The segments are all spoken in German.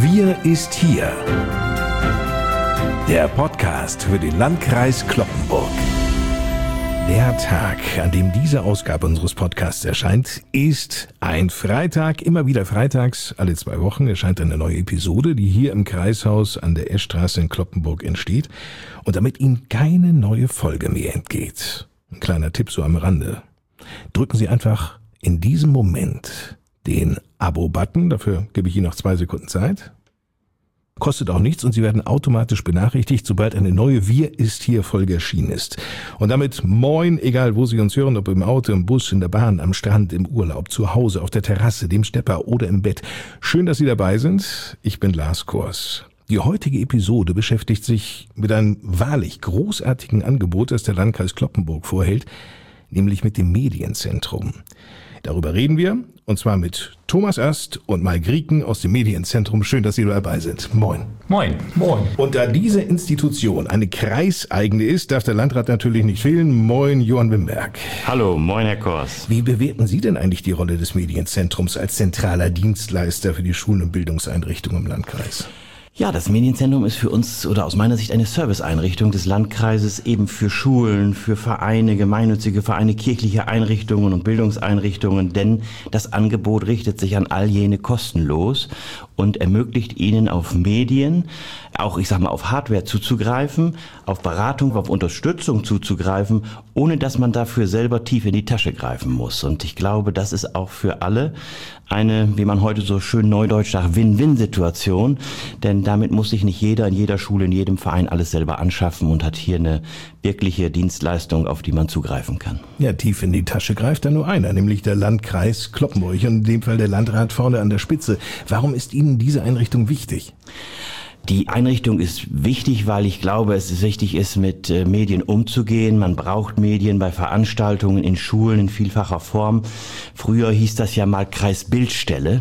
Wir ist hier. Der Podcast für den Landkreis Cloppenburg. Der Tag, an dem diese Ausgabe unseres Podcasts erscheint, ist ein Freitag. Immer wieder freitags, alle 2 Wochen, erscheint eine neue Episode, die hier im Kreishaus an der Eschstraße in Cloppenburg entsteht. Und damit Ihnen keine neue Folge mehr entgeht, ein kleiner Tipp so am Rande. Drücken Sie einfach in diesem Moment den Abo-Button, dafür gebe ich Ihnen noch 2 Sekunden Zeit. Kostet auch nichts und Sie werden automatisch benachrichtigt, sobald eine neue Wir ist hier Folge erschienen ist. Und damit moin, egal wo Sie uns hören, ob im Auto, im Bus, in der Bahn, am Strand, im Urlaub, zu Hause, auf der Terrasse, dem Stepper oder im Bett. Schön, dass Sie dabei sind. Ich bin Lars Kors. Die heutige Episode beschäftigt sich mit einem wahrlich großartigen Angebot, das der Landkreis Cloppenburg vorhält, nämlich mit dem Medienzentrum. Darüber reden wir, und zwar mit Thomas Ast und Mike Rieken aus dem Medienzentrum. Schön, dass Sie dabei sind. Moin. Moin. Moin. Und da diese Institution eine kreiseigene ist, darf der Landrat natürlich nicht fehlen. Moin, Johann Wimberg. Hallo, moin, Herr Kors. Wie bewerten Sie denn eigentlich die Rolle des Medienzentrums als zentraler Dienstleister für die Schulen und Bildungseinrichtungen im Landkreis? Ja, das Medienzentrum ist für uns oder aus meiner Sicht eine Serviceeinrichtung des Landkreises, eben für Schulen, für Vereine, gemeinnützige Vereine, kirchliche Einrichtungen und Bildungseinrichtungen, denn das Angebot richtet sich an all jene kostenlos und ermöglicht ihnen auf Medien, auch auf Hardware zuzugreifen, auf Beratung, auf Unterstützung zuzugreifen, ohne dass man dafür selber tief in die Tasche greifen muss. Und ich glaube, das ist auch für alle eine, wie man heute so schön neudeutsch sagt, Win-Win-Situation, denn damit muss sich nicht jeder in jeder Schule, in jedem Verein alles selber anschaffen und hat hier eine wirkliche Dienstleistung, auf die man zugreifen kann. Ja, tief in die Tasche greift da nur einer, nämlich der Landkreis Cloppenburg und in dem Fall der Landrat vorne an der Spitze. Warum ist Ihnen diese Einrichtung wichtig? Die Einrichtung ist wichtig, weil ich glaube, es wichtig ist, mit Medien umzugehen. Man braucht Medien bei Veranstaltungen, in Schulen in vielfacher Form. Früher hieß das ja mal Kreisbildstelle.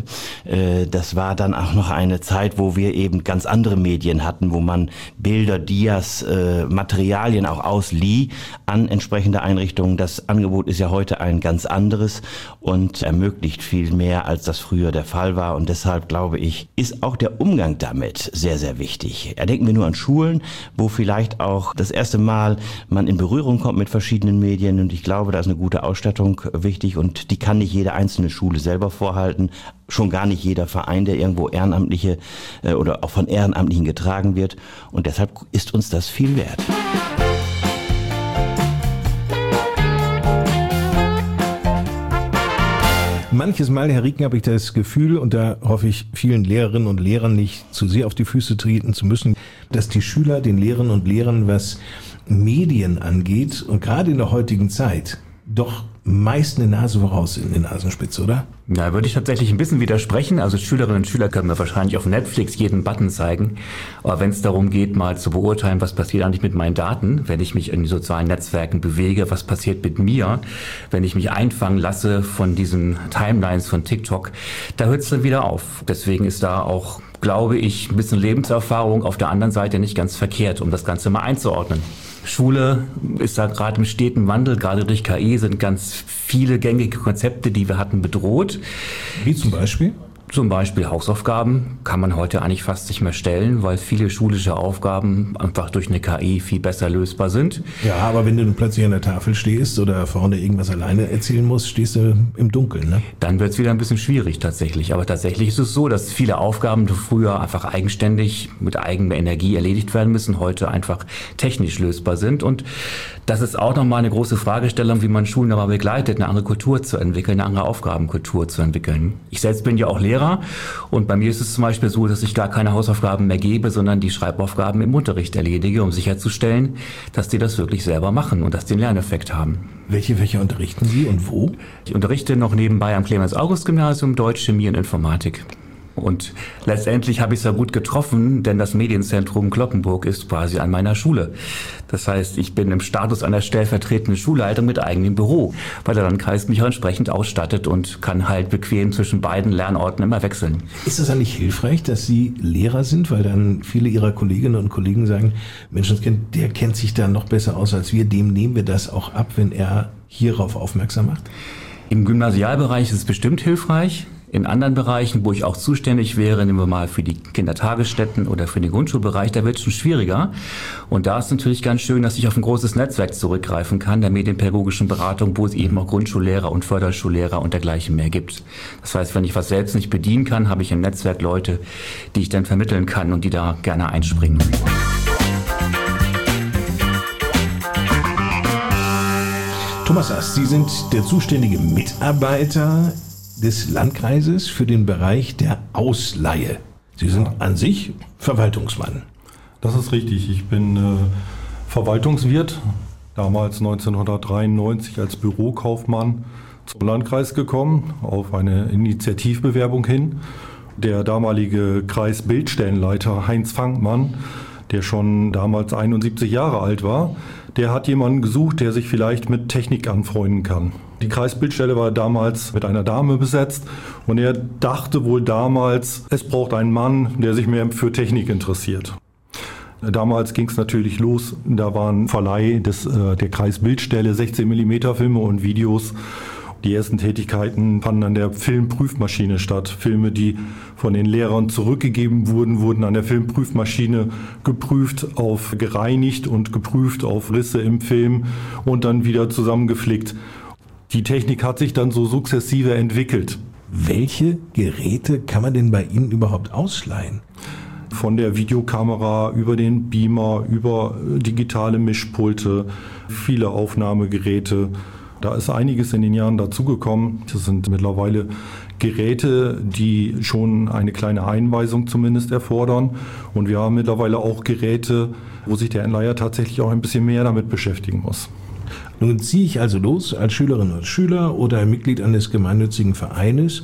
Das war dann auch noch eine Zeit, wo wir eben ganz andere Medien hatten, wo man Bilder, Dias, Materialien auch auslieh an entsprechende Einrichtungen. Das Angebot ist ja heute ein ganz anderes und ermöglicht viel mehr, als das früher der Fall war. Und deshalb, glaube ich, ist auch der Umgang damit sehr, sehr wichtig. Denken wir nur an Schulen, wo vielleicht auch das erste Mal man in Berührung kommt mit verschiedenen Medien und ich glaube, da ist eine gute Ausstattung wichtig und die kann nicht jede einzelne Schule selber vorhalten, schon gar nicht jeder Verein, der irgendwo Ehrenamtliche oder auch von Ehrenamtlichen getragen wird und deshalb ist uns das viel wert. Manches Mal, Herr Rieken, habe ich das Gefühl, und da hoffe ich, vielen Lehrerinnen und Lehrern nicht zu sehr auf die Füße treten zu müssen, dass die Schüler den Lehrerinnen und Lehrern, was Medien angeht, und gerade in der heutigen Zeit, doch meist eine Nase voraus sind, eine Nasenspitze, oder? Ja, würde ich tatsächlich ein bisschen widersprechen. Also Schülerinnen und Schüler können mir wahrscheinlich auf Netflix jeden Button zeigen. Aber wenn es darum geht, mal zu beurteilen, was passiert eigentlich mit meinen Daten, wenn ich mich in den sozialen Netzwerken bewege, was passiert mit mir, wenn ich mich einfangen lasse von diesen Timelines von TikTok, da hört es dann wieder auf. Deswegen ist da auch, glaube ich, ein bisschen Lebenserfahrung auf der anderen Seite nicht ganz verkehrt, um das Ganze mal einzuordnen. Schule ist da gerade im steten Wandel, gerade durch KI sind ganz viele gängige Konzepte, die wir hatten, bedroht. Wie zum Beispiel? Zum Beispiel Hausaufgaben kann man heute eigentlich fast nicht mehr stellen, weil viele schulische Aufgaben einfach durch eine KI viel besser lösbar sind. Ja, aber wenn du plötzlich an der Tafel stehst oder vorne irgendwas alleine erzählen musst, stehst du im Dunkeln, ne? Dann wird es wieder ein bisschen schwierig tatsächlich. Aber tatsächlich ist es so, dass viele Aufgaben, die früher einfach eigenständig mit eigener Energie erledigt werden müssen, heute einfach technisch lösbar sind. Und das ist auch nochmal eine große Fragestellung, wie man Schulen dabei begleitet, eine andere Kultur zu entwickeln, eine andere Aufgabenkultur zu entwickeln. Ich selbst bin ja auch Lehrer und bei mir ist es zum Beispiel so, dass ich gar keine Hausaufgaben mehr gebe, sondern die Schreibaufgaben im Unterricht erledige, um sicherzustellen, dass die das wirklich selber machen und dass die einen Lerneffekt haben. Welche Fächer unterrichten Sie und wo? Ich unterrichte noch nebenbei am Clemens-August-Gymnasium Deutsch, Chemie und Informatik. Und letztendlich habe ich es ja gut getroffen, denn das Medienzentrum Cloppenburg ist quasi an meiner Schule. Das heißt, ich bin im Status einer stellvertretenden Schulleitung mit eigenem Büro, weil der Landkreis mich auch entsprechend ausstattet und kann halt bequem zwischen beiden Lernorten immer wechseln. Ist das eigentlich hilfreich, dass Sie Lehrer sind, weil dann viele Ihrer Kolleginnen und Kollegen sagen, Menschenskind, der kennt sich da noch besser aus als wir, dem nehmen wir das auch ab, wenn er hierauf aufmerksam macht? Im Gymnasialbereich ist es bestimmt hilfreich. In anderen Bereichen, wo ich auch zuständig wäre, nehmen wir mal für die Kindertagesstätten oder für den Grundschulbereich, da wird es schon schwieriger. Und da ist natürlich ganz schön, dass ich auf ein großes Netzwerk zurückgreifen kann, der medienpädagogischen Beratung, wo es eben auch Grundschullehrer und Förderschullehrer und dergleichen mehr gibt. Das heißt, wenn ich was selbst nicht bedienen kann, habe ich im Netzwerk Leute, die ich dann vermitteln kann und die da gerne einspringen. Thomas Ast, Sie sind der zuständige Mitarbeiter des Landkreises für den Bereich der Ausleihe. Sie sind an sich Verwaltungsmann. Das ist richtig. Ich bin Verwaltungswirt, damals 1993 als Bürokaufmann zum Landkreis gekommen, auf eine Initiativbewerbung hin. Der damalige Kreisbildstellenleiter Heinz Fankmann, der schon damals 71 Jahre alt war, der hat jemanden gesucht, der sich vielleicht mit Technik anfreunden kann. Die Kreisbildstelle war damals mit einer Dame besetzt und er dachte wohl damals, es braucht einen Mann, der sich mehr für Technik interessiert. Damals ging es natürlich los, da war ein Verleih der Kreisbildstelle, 16 mm Filme und Videos. Die ersten Tätigkeiten fanden an der Filmprüfmaschine statt. Filme, die von den Lehrern zurückgegeben wurden, wurden an der Filmprüfmaschine geprüft, gereinigt und geprüft auf Risse im Film und dann wieder zusammengeflickt. Die Technik hat sich dann so sukzessive entwickelt. Welche Geräte kann man denn bei Ihnen überhaupt ausleihen? Von der Videokamera über den Beamer, über digitale Mischpulte, viele Aufnahmegeräte. Da ist einiges in den Jahren dazugekommen. Das sind mittlerweile Geräte, die schon eine kleine Einweisung zumindest erfordern. Und wir haben mittlerweile auch Geräte, wo sich der Entleiher tatsächlich auch ein bisschen mehr damit beschäftigen muss. Nun ziehe ich also los als Schülerin oder Schüler oder Mitglied eines gemeinnützigen Vereines,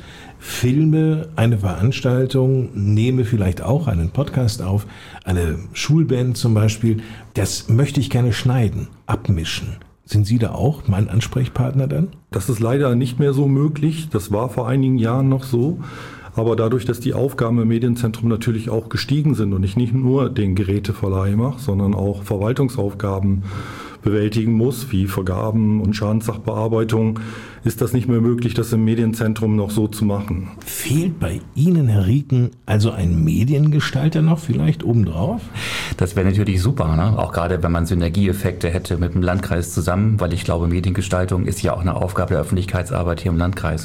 filme eine Veranstaltung, nehme vielleicht auch einen Podcast auf, eine Schulband zum Beispiel. Das möchte ich gerne schneiden, abmischen. Sind Sie da auch mein Ansprechpartner dann? Das ist leider nicht mehr so möglich. Das war vor einigen Jahren noch so. Aber dadurch, dass die Aufgaben im Medienzentrum natürlich auch gestiegen sind und ich nicht nur den Geräteverleih mache, sondern auch Verwaltungsaufgaben bewältigen muss, wie Vergaben und Schadenssachbearbeitung, ist das nicht mehr möglich, das im Medienzentrum noch so zu machen. Fehlt bei Ihnen, Herr Rieken, also ein Mediengestalter noch vielleicht obendrauf? Das wäre natürlich super, ne? Auch gerade wenn man Synergieeffekte hätte mit dem Landkreis zusammen, weil ich glaube, Mediengestaltung ist ja auch eine Aufgabe der Öffentlichkeitsarbeit hier im Landkreis.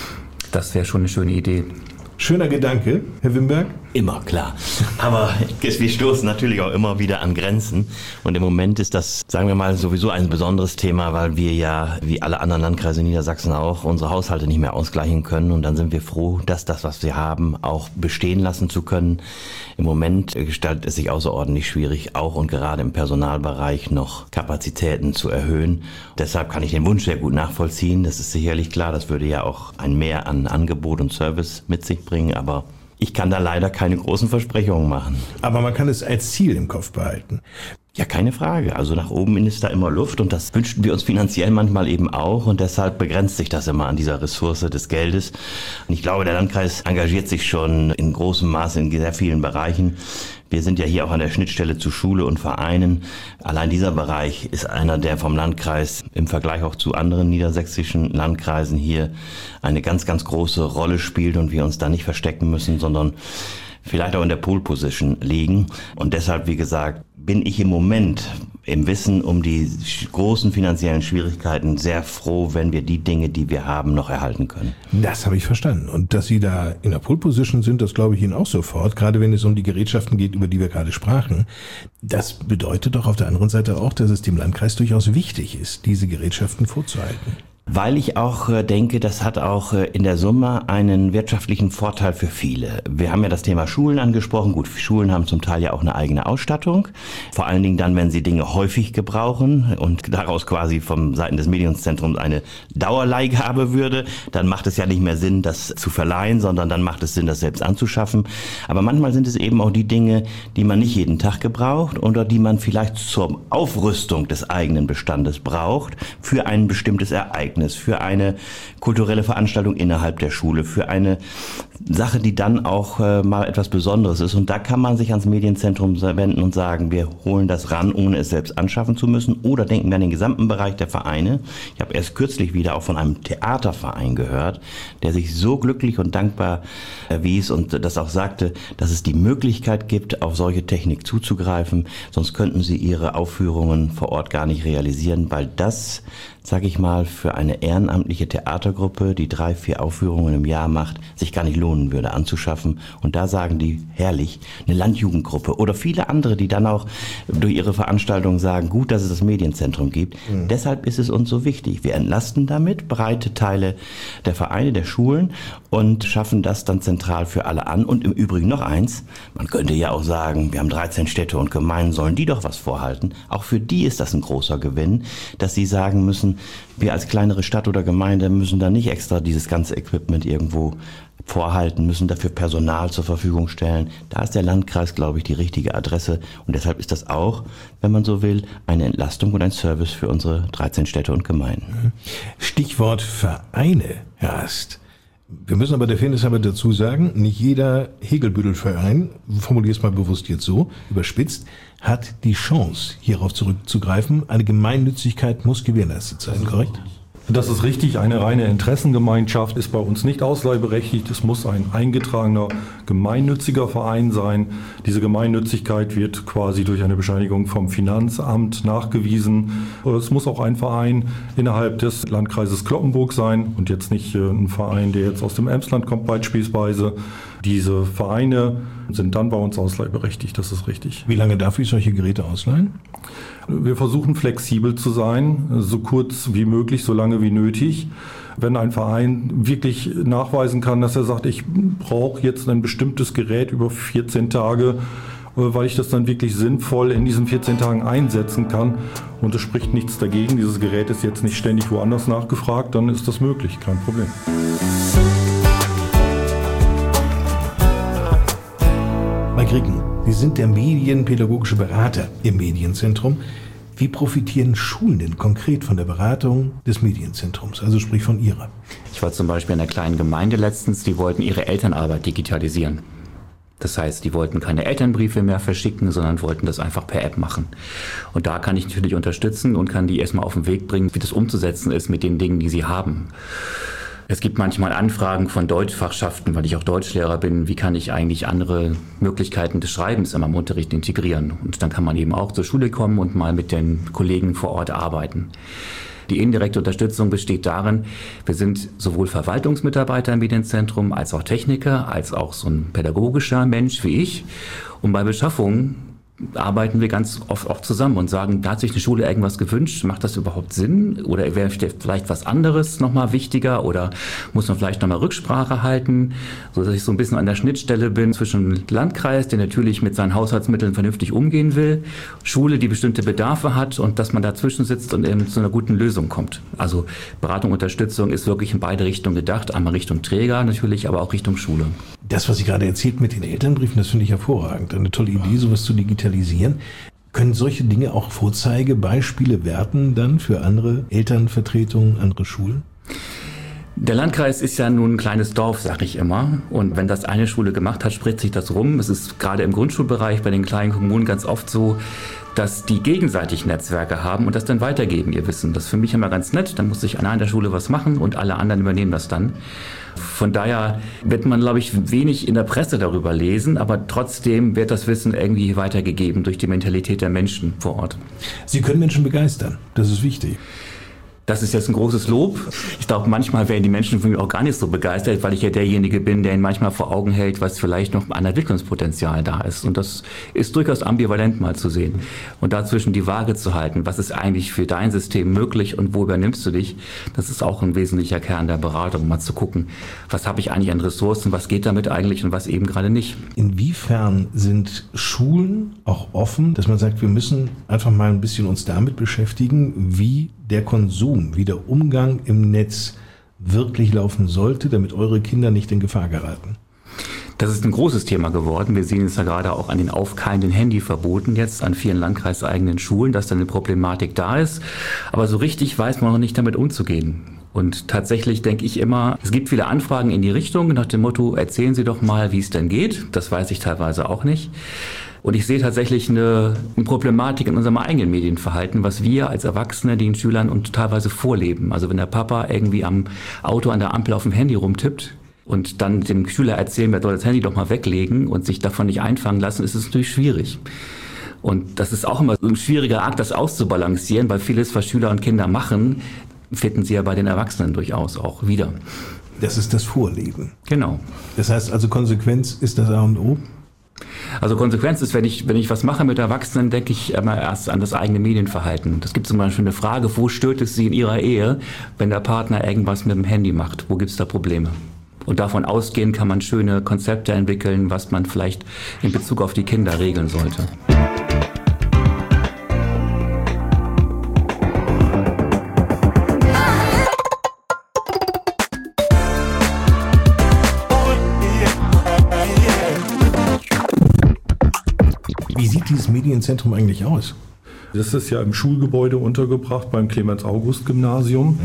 Das wäre schon eine schöne Idee. Schöner Gedanke, Herr Wimberg. Immer, klar. Aber wir stoßen natürlich auch immer wieder an Grenzen. Und im Moment ist das, sagen wir mal, sowieso ein besonderes Thema, weil wir ja, wie alle anderen Landkreise in Niedersachsen auch, unsere Haushalte nicht mehr ausgleichen können. Und dann sind wir froh, dass das, was wir haben, auch bestehen lassen zu können. Im Moment gestaltet es sich außerordentlich schwierig, auch und gerade im Personalbereich noch Kapazitäten zu erhöhen. Deshalb kann ich den Wunsch sehr gut nachvollziehen. Das ist sicherlich klar. Das würde ja auch ein Mehr an Angebot und Service mit sich bringen. Aber ich kann da leider keine großen Versprechungen machen. Aber man kann es als Ziel im Kopf behalten. Ja, keine Frage. Also nach oben ist da immer Luft und das wünschten wir uns finanziell manchmal eben auch und deshalb begrenzt sich das immer an dieser Ressource des Geldes. Und ich glaube, der Landkreis engagiert sich schon in großem Maße in sehr vielen Bereichen. Wir sind ja hier auch an der Schnittstelle zu Schule und Vereinen. Allein dieser Bereich ist einer, der vom Landkreis im Vergleich auch zu anderen niedersächsischen Landkreisen hier eine ganz, ganz große Rolle spielt und wir uns da nicht verstecken müssen, sondern vielleicht auch in der Pole Position liegen. Und deshalb, wie gesagt, bin ich im Moment im Wissen um die großen finanziellen Schwierigkeiten sehr froh, wenn wir die Dinge, die wir haben, noch erhalten können. Das habe ich verstanden. Und dass Sie da in der Pole Position sind, das glaube ich Ihnen auch sofort, gerade wenn es um die Gerätschaften geht, über die wir gerade sprachen. Das bedeutet doch auf der anderen Seite auch, dass es dem Landkreis durchaus wichtig ist, diese Gerätschaften vorzuhalten. Weil ich auch denke, das hat auch in der Summe einen wirtschaftlichen Vorteil für viele. Wir haben ja das Thema Schulen angesprochen. Gut, Schulen haben zum Teil ja auch eine eigene Ausstattung. Vor allen Dingen dann, wenn sie Dinge häufig gebrauchen und daraus quasi vom Seiten des Medienzentrums eine Dauerleihgabe würde, dann macht es ja nicht mehr Sinn, das zu verleihen, sondern dann macht es Sinn, das selbst anzuschaffen. Aber manchmal sind es eben auch die Dinge, die man nicht jeden Tag gebraucht oder die man vielleicht zur Aufrüstung des eigenen Bestandes braucht für ein bestimmtes Ereignis, für eine kulturelle Veranstaltung innerhalb der Schule, für eine Sache, die dann auch mal etwas Besonderes ist. Und da kann man sich ans Medienzentrum wenden und sagen, wir holen das ran, ohne es selbst anschaffen zu müssen. Oder denken wir an den gesamten Bereich der Vereine. Ich habe erst kürzlich wieder auch von einem Theaterverein gehört, der sich so glücklich und dankbar erwies und das auch sagte, dass es die Möglichkeit gibt, auf solche Technik zuzugreifen. Sonst könnten sie ihre Aufführungen vor Ort gar nicht realisieren, weil das, sage ich mal, für eine ehrenamtliche Theatergruppe, die 3-4 Aufführungen im Jahr macht, sich gar nicht lohnen würde anzuschaffen. Und da sagen die, herrlich, eine Landjugendgruppe oder viele andere, die dann auch durch ihre Veranstaltungen sagen, gut, dass es das Medienzentrum gibt. Deshalb ist es uns so wichtig. Wir entlasten damit breite Teile der Vereine, der Schulen und schaffen das dann zentral für alle an. Und im Übrigen noch eins, man könnte ja auch sagen, wir haben 13 Städte und Gemeinden, sollen die doch was vorhalten. Auch für die ist das ein großer Gewinn, dass sie sagen müssen, wir als kleinere Stadt oder Gemeinde müssen da nicht extra dieses ganze Equipment irgendwo vorhalten, müssen dafür Personal zur Verfügung stellen. Da ist der Landkreis, glaube ich, die richtige Adresse. Und deshalb ist das auch, wenn man so will, eine Entlastung und ein Service für unsere 13 Städte und Gemeinden. Stichwort Vereine, Herr Ast. Wir müssen aber der Fairness aber dazu sagen, nicht jeder Hegelbüttel-Verein, formuliere es mal bewusst jetzt so, überspitzt, hat die Chance, hierauf zurückzugreifen. Eine Gemeinnützigkeit muss gewährleistet sein, korrekt? Das ist richtig. Eine reine Interessengemeinschaft ist bei uns nicht ausleihberechtigt. Es muss ein eingetragener gemeinnütziger Verein sein. Diese Gemeinnützigkeit wird quasi durch eine Bescheinigung vom Finanzamt nachgewiesen. Es muss auch ein Verein innerhalb des Landkreises Cloppenburg sein und jetzt nicht ein Verein, der jetzt aus dem Emsland kommt, beispielsweise. Diese Vereine sind dann bei uns ausleihberechtigt, das ist richtig. Wie lange darf ich solche Geräte ausleihen? Wir versuchen flexibel zu sein, so kurz wie möglich, so lange wie nötig. Wenn ein Verein wirklich nachweisen kann, dass er sagt, ich brauche jetzt ein bestimmtes Gerät über 14 Tage, weil ich das dann wirklich sinnvoll in diesen 14 Tagen einsetzen kann und es spricht nichts dagegen, dieses Gerät ist jetzt nicht ständig woanders nachgefragt, dann ist das möglich, kein Problem. Mike Ricken, Sie sind der medienpädagogische Berater im Medienzentrum. Wie profitieren Schulen denn konkret von der Beratung des Medienzentrums, also sprich von Ihrer? Ich war zum Beispiel in einer kleinen Gemeinde letztens, die wollten ihre Elternarbeit digitalisieren. Das heißt, die wollten keine Elternbriefe mehr verschicken, sondern wollten das einfach per App machen. Und da kann ich natürlich unterstützen und kann die erstmal auf den Weg bringen, wie das umzusetzen ist mit den Dingen, die sie haben. Es gibt manchmal Anfragen von Deutschfachschaften, weil ich auch Deutschlehrer bin, wie kann ich eigentlich andere Möglichkeiten des Schreibens in meinem Unterricht integrieren. Und dann kann man eben auch zur Schule kommen und mal mit den Kollegen vor Ort arbeiten. Die indirekte Unterstützung besteht darin, wir sind sowohl Verwaltungsmitarbeiter im Medienzentrum als auch Techniker, als auch so ein pädagogischer Mensch wie ich. Und bei Beschaffung arbeiten wir ganz oft auch zusammen und sagen, da hat sich eine Schule irgendwas gewünscht, macht das überhaupt Sinn? Oder wäre vielleicht was anderes nochmal wichtiger? Oder muss man vielleicht nochmal Rücksprache halten? So dass ich so ein bisschen an der Schnittstelle bin zwischen Landkreis, der natürlich mit seinen Haushaltsmitteln vernünftig umgehen will, Schule, die bestimmte Bedarfe hat und dass man dazwischen sitzt und eben zu einer guten Lösung kommt. Also Beratung, Unterstützung ist wirklich in beide Richtungen gedacht. Einmal Richtung Träger natürlich, aber auch Richtung Schule. Das, was Sie gerade erzählt mit den Elternbriefen, das finde ich hervorragend. Eine tolle Idee, sowas zu digitalisieren. Können solche Dinge auch Vorzeigebeispiele werden dann für andere Elternvertretungen, andere Schulen? Der Landkreis ist ja nun ein kleines Dorf, sage ich immer. Und wenn das eine Schule gemacht hat, spricht sich das rum. Es ist gerade im Grundschulbereich bei den kleinen Kommunen ganz oft so, dass die gegenseitig Netzwerke haben und das dann weitergeben, ihr Wissen. Das ist für mich immer ganz nett. Dann muss sich einer in der Schule was machen und alle anderen übernehmen das dann. Von daher wird man, glaube ich, wenig in der Presse darüber lesen, aber trotzdem wird das Wissen irgendwie weitergegeben durch die Mentalität der Menschen vor Ort. Sie können Menschen begeistern, das ist wichtig. Das ist jetzt ein großes Lob. Ich glaube, manchmal werden die Menschen von mir auch gar nicht so begeistert, weil ich ja derjenige bin, der ihnen manchmal vor Augen hält, was vielleicht noch an Entwicklungspotenzial da ist. Und das ist durchaus ambivalent mal zu sehen. Und dazwischen die Waage zu halten, was ist eigentlich für dein System möglich und wo übernimmst du dich, das ist auch ein wesentlicher Kern der Beratung, mal zu gucken, was habe ich eigentlich an Ressourcen, was geht damit eigentlich und was eben gerade nicht. Inwiefern sind Schulen auch offen, dass man sagt, wir müssen einfach mal ein bisschen uns damit beschäftigen, wie der Konsum, wie der Umgang im Netz wirklich laufen sollte, damit eure Kinder nicht in Gefahr geraten? Das ist ein großes Thema geworden. Wir sehen es ja gerade auch an den aufkeimenden Handyverboten jetzt an vielen landkreiseigenen Schulen, dass da eine Problematik da ist. Aber so richtig weiß man noch nicht damit umzugehen. Und tatsächlich denke ich immer, es gibt viele Anfragen in die Richtung nach dem Motto, erzählen Sie doch mal, wie es denn geht. Das weiß ich teilweise auch nicht. Und ich sehe tatsächlich eine Problematik in unserem eigenen Medienverhalten, was wir als Erwachsene den Schülern und teilweise vorleben. Also wenn der Papa irgendwie am Auto an der Ampel auf dem Handy rumtippt und dann dem Schüler erzählen, wer soll das Handy doch mal weglegen und sich davon nicht einfangen lassen, ist es natürlich schwierig. Und das ist auch immer so ein schwieriger Akt, das auszubalancieren, weil vieles, was Schüler und Kinder machen, finden sie ja bei den Erwachsenen durchaus auch wieder. Das ist das Vorleben. Genau. Das heißt also, Konsequenz ist das A und O? Also Konsequenz ist, wenn ich was mache mit Erwachsenen, denke ich immer erst an das eigene Medienverhalten. Das gibt zum Beispiel eine Frage, wo stört es Sie in Ihrer Ehe, wenn der Partner irgendwas mit dem Handy macht? Wo gibt es da Probleme? Und davon ausgehend kann man schöne Konzepte entwickeln, was man vielleicht in Bezug auf die Kinder regeln sollte. Wie sieht dieses Medienzentrum eigentlich aus? Das ist ja im Schulgebäude untergebracht beim Clemens-August-Gymnasium.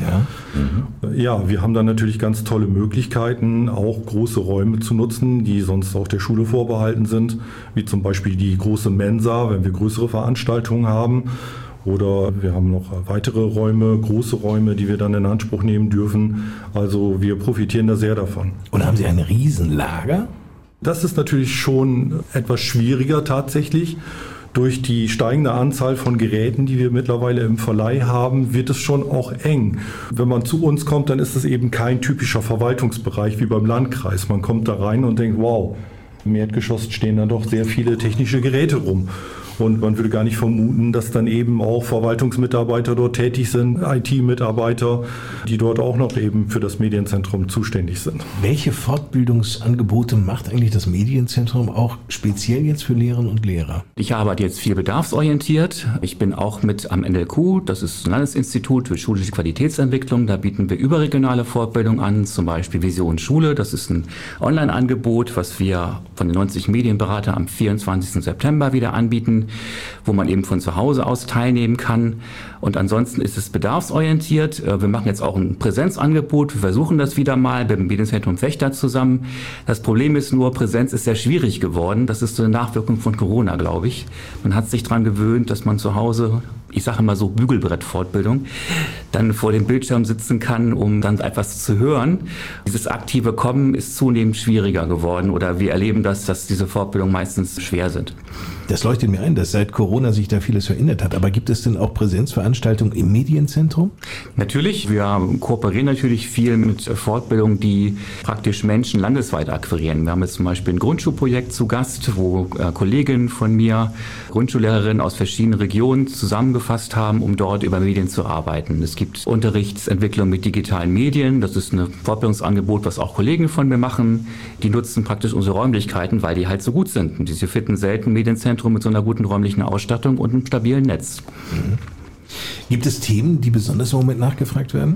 Ja, wir haben da natürlich ganz tolle Möglichkeiten, auch große Räume zu nutzen, die sonst auch der Schule vorbehalten sind, wie zum Beispiel die große Mensa, wenn wir größere Veranstaltungen haben. Oder wir haben noch weitere Räume, große Räume, die wir dann in Anspruch nehmen dürfen. Also wir profitieren da sehr davon. Und haben Sie ein Riesenlager? Das ist natürlich schon etwas schwieriger tatsächlich. Durch die steigende Anzahl von Geräten, die wir mittlerweile im Verleih haben, wird es schon auch eng. Wenn man zu uns kommt, dann ist es eben kein typischer Verwaltungsbereich wie beim Landkreis. Man kommt da rein und denkt, wow, im Erdgeschoss stehen dann doch sehr viele technische Geräte rum. Und man würde gar nicht vermuten, dass dann eben auch Verwaltungsmitarbeiter dort tätig sind, IT-Mitarbeiter, die dort auch noch eben für das Medienzentrum zuständig sind. Welche Fortbildungsangebote macht eigentlich das Medienzentrum auch speziell jetzt für Lehrerinnen und Lehrer? Ich arbeite jetzt viel bedarfsorientiert. Ich bin auch mit am NLQ, das ist ein Landesinstitut für schulische Qualitätsentwicklung. Da bieten wir überregionale Fortbildung an, zum Beispiel Vision Schule. Das ist ein Online-Angebot, was wir von den 90 Medienberatern am 24. September wieder anbieten, wo man eben von zu Hause aus teilnehmen kann. Und ansonsten ist es bedarfsorientiert. Wir machen jetzt auch ein Präsenzangebot. Wir versuchen das wieder mal mit dem Medienzentrum Vechta zusammen. Das Problem ist nur, Präsenz ist sehr schwierig geworden. Das ist so eine Nachwirkung von Corona, glaube ich. Man hat sich daran gewöhnt, dass man zu Hause, ich sage immer so Bügelbrettfortbildung, dann vor dem Bildschirm sitzen kann, um dann etwas zu hören. Dieses aktive Kommen ist zunehmend schwieriger geworden oder wir erleben das, dass diese Fortbildungen meistens schwer sind. Das leuchtet mir ein, dass seit Corona sich da vieles verändert hat. Aber gibt es denn auch Präsenzveranstaltungen im Medienzentrum? Natürlich. Wir kooperieren natürlich viel mit Fortbildungen, die praktisch Menschen landesweit akquirieren. Wir haben jetzt zum Beispiel ein Grundschulprojekt zu Gast, wo Kolleginnen von mir, Grundschullehrerinnen aus verschiedenen Regionen zusammengefasst haben, um dort über Medien zu arbeiten. Es gibt Unterrichtsentwicklung mit digitalen Medien. Das ist ein Fortbildungsangebot, was auch Kollegen von mir machen. Die nutzen praktisch unsere Räumlichkeiten, weil die halt so gut sind. Und diese finden selten Medienzentrum mit so einer guten räumlichen Ausstattung und einem stabilen Netz. Gibt es Themen, die besonders im Moment nachgefragt werden?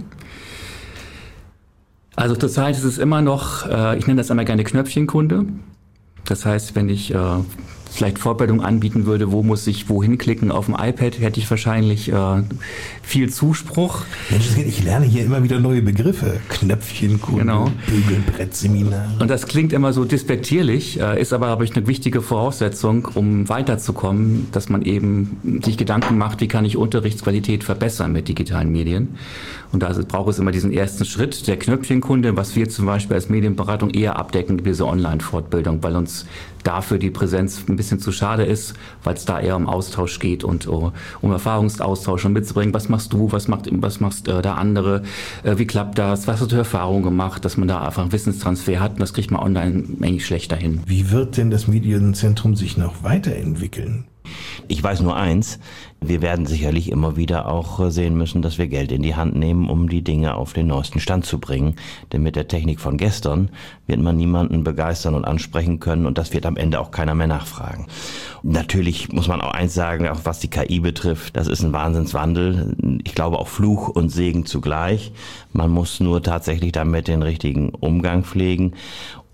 Also zurzeit ist es immer noch, ich nenne das einmal gerne Knöpfchenkunde. Das heißt, wenn ich vielleicht Fortbildung anbieten würde, wo muss ich wohin klicken auf dem iPad, hätte ich wahrscheinlich viel Zuspruch. Mensch, ich lerne hier immer wieder neue Begriffe. Knöpfchenkunde, genau. Bügelbrettseminar. Und das klingt immer so despektierlich, ist aber, glaube ich, eine wichtige Voraussetzung, um weiterzukommen, dass man eben sich Gedanken macht, wie kann ich Unterrichtsqualität verbessern mit digitalen Medien. Und da braucht es immer diesen ersten Schritt der Knöpfchenkunde, was wir zum Beispiel als Medienberatung eher abdecken, diese Online-Fortbildung, weil uns dafür die Präsenz ein bisschen zu schade ist, weil es da eher um Austausch geht und um Erfahrungsaustausch und mitzubringen, was machst du, was macht da andere, wie klappt das, was hast du Erfahrung gemacht, dass man da einfach einen Wissenstransfer hat und das kriegt man online eigentlich schlechter hin. Wie wird denn das Medienzentrum sich noch weiterentwickeln? Ich weiß nur eins, wir werden sicherlich immer wieder auch sehen müssen, dass wir Geld in die Hand nehmen, um die Dinge auf den neuesten Stand zu bringen. Denn mit der Technik von gestern wird man niemanden begeistern und ansprechen können und das wird am Ende auch keiner mehr nachfragen. Natürlich muss man auch eins sagen, auch was die KI betrifft, das ist ein Wahnsinnswandel. Ich glaube auch Fluch und Segen zugleich. Man muss nur tatsächlich damit den richtigen Umgang pflegen.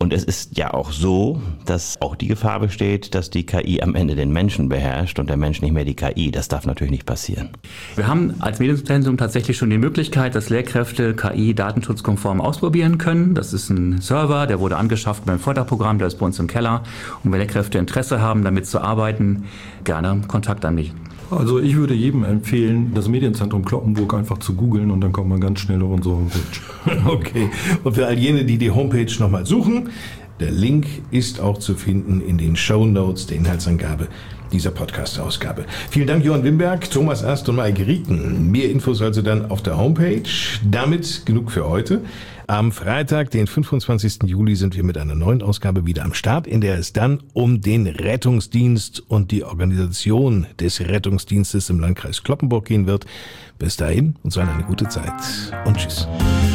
Und es ist ja auch so, dass auch die Gefahr besteht, dass die KI am Ende den Menschen beherrscht und der Mensch nicht mehr die KI. Das darf natürlich nicht passieren. Wir haben als Medienzentrum tatsächlich schon die Möglichkeit, dass Lehrkräfte KI datenschutzkonform ausprobieren können. Das ist ein Server, der wurde angeschafft beim Förderprogramm, der ist bei uns im Keller. Und wenn Lehrkräfte Interesse haben, damit zu arbeiten, gerne Kontakt an mich. Also ich würde jedem empfehlen, das Medienzentrum Cloppenburg einfach zu googeln und dann kommt man ganz schnell auf unsere Homepage. Okay. Und für all jene, die die Homepage nochmal suchen, der Link ist auch zu finden in den Shownotes der Inhaltsangabe dieser Podcast-Ausgabe. Vielen Dank, Johann Wimberg, Thomas Ast und Maike Rieken. Mehr Infos also dann auf der Homepage. Damit genug für heute. Am Freitag, den 25. Juli, sind wir mit einer neuen Ausgabe wieder am Start, in der es dann um den Rettungsdienst und die Organisation des Rettungsdienstes im Landkreis Cloppenburg gehen wird. Bis dahin, uns allen eine gute Zeit und tschüss.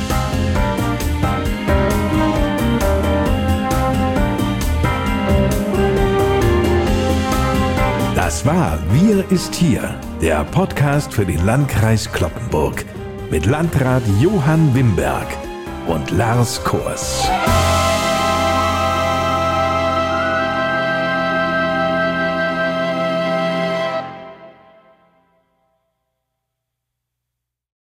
Das war Wir ist hier, der Podcast für den Landkreis Cloppenburg mit Landrat Johann Wimberg und Lars Kors.